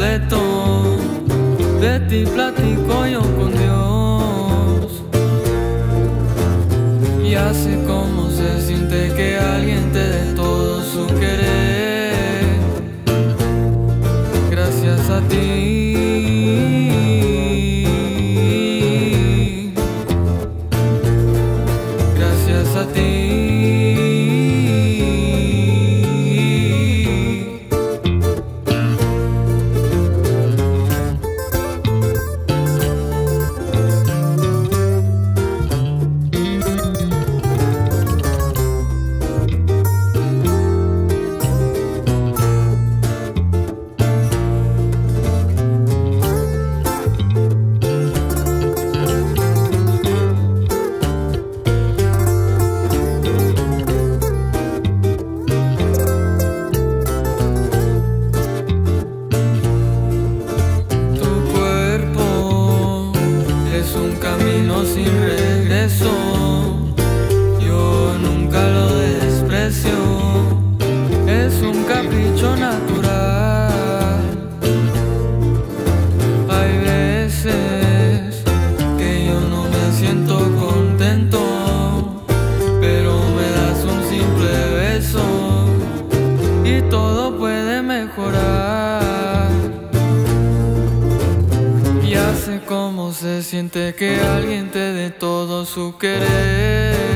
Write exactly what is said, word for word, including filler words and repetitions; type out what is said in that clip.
completo. De ti platico yo con Dios. Ya sé cómo se siente que alguien te dé todo su querer. Gracias a ti. Gracias a ti. Es un camino sin regreso, yo nunca lo desprecio, es un capricho natural. Hay veces que yo no me siento contento, pero me das un simple beso y todo puede mejorar. Ya sé cómo se siente que alguien te dé todo su querer.